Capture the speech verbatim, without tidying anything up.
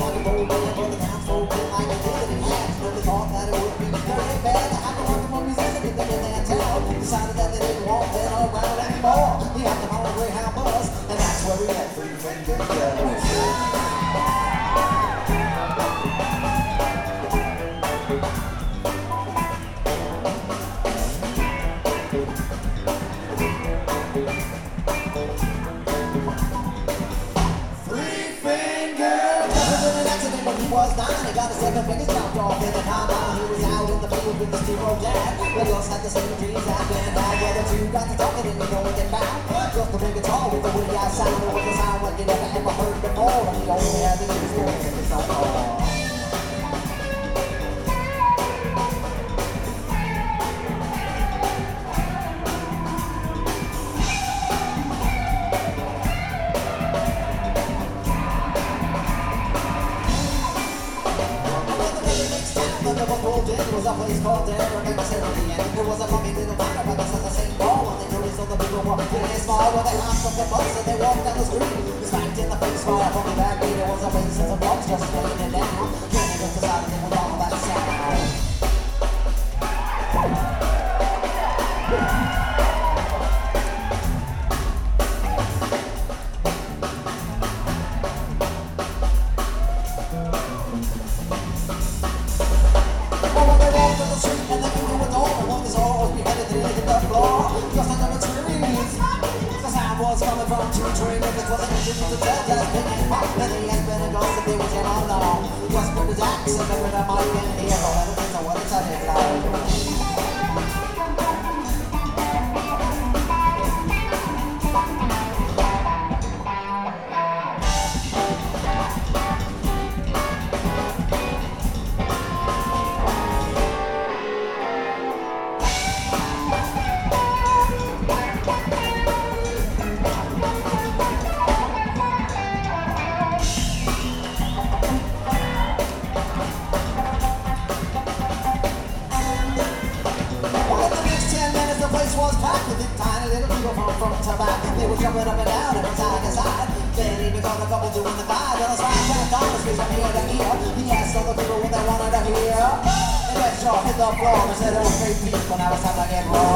rock and roll band, but the townsfolk didn't like the thing that he had. So they thought that it would be very bad to have a rock and roll musician get them in their town. Decided that they didn't want that around anymore. He had them on a Greyhound bus, and that's where we met Three Finger Death. Was nine, he got his seven fingers chopped off in the combine. He was out in the field with his two-year-old dad. They just had the same dreams that man had. Where the two got to talking and you know it get back. Just a big guitar with the woody out sound. It was a sound like you never ever heard before. And he only had the experience in his own heart. It was a place called there, and they said at the end it was a funny little town, but that's not the same ball. And they noticed all the people were really small. When they hopped off the bus and they walked down the street, they smacked in the face by a funny backbeat. There was a place and some blocks just laying it down. Then they just decided they would all that sound. Coming from two train, if it wasn't easy to tell, just pick it up. Many has been a ghost if they was in all along. Just put his axe and never the mic in here, but I don't know what it's a like. Was packed with tiny little people from, from tobacco. They were jumping up and down and from side to side. Then even got a couple doing the five. On a slide track down the street from here to here. He asked all the people what they wanted to hear. And West Shaw hit the floor and said, "Oh, great people, now it's time to get raw."